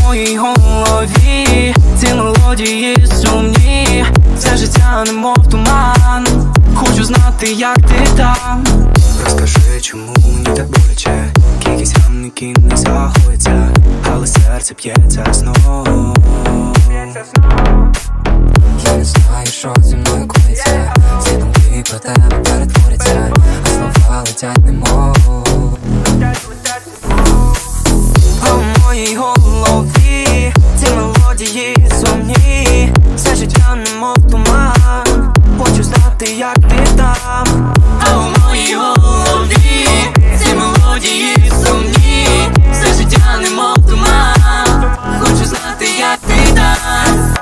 моїй голові ці мелодії сумні, все життя немов туман. Хочу знати, як ти там. Розкажи, чому мені так боляче. Кількість рамників не заходиться, але серце б'ється знову. Я не знаю, що зі мною коїться. Всі думки про тебе перетворяться, а слова летять немов. А в моїй голові ці мелодії сумні, все життя немов туман. Хочу знати, як ти там. А в моїй голові ці мелодії сумні, все життя немов туман. Хочу знати, як ти там.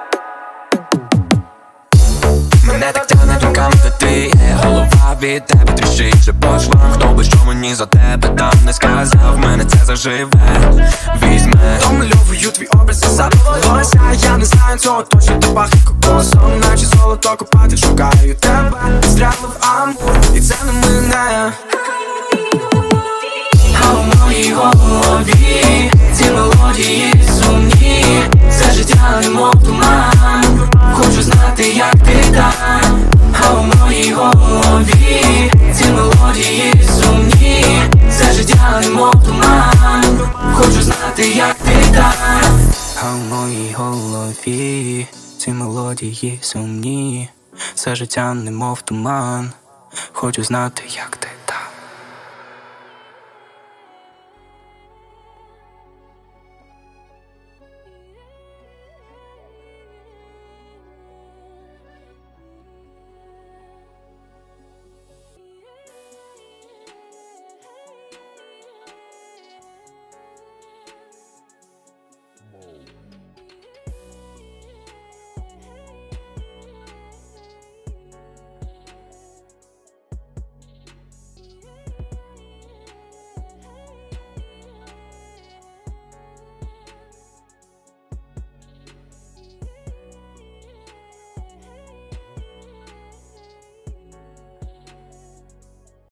Мене так тягне думками, де ти є. Голова від тебе тріщить, вже по швам. Хто би що мені за тебе там не сказав, мене це заживе, візьме. Домальовую твій образ і забулося. Я не знаю цього точно, ти пахне кокосом, наче золото копати, шукаю тебе. Стрелив амур, і це не мене. А в моїй голові ці мелодії сумні, все життя немов туман. Хочу знати, як ти там. А в моїй голові ці мелодії сумні, все життя немов туман. Хочу знати, як ти там. А в моїй голові ці мелодії сумні, все життя немов туман. Хочу знати, як ти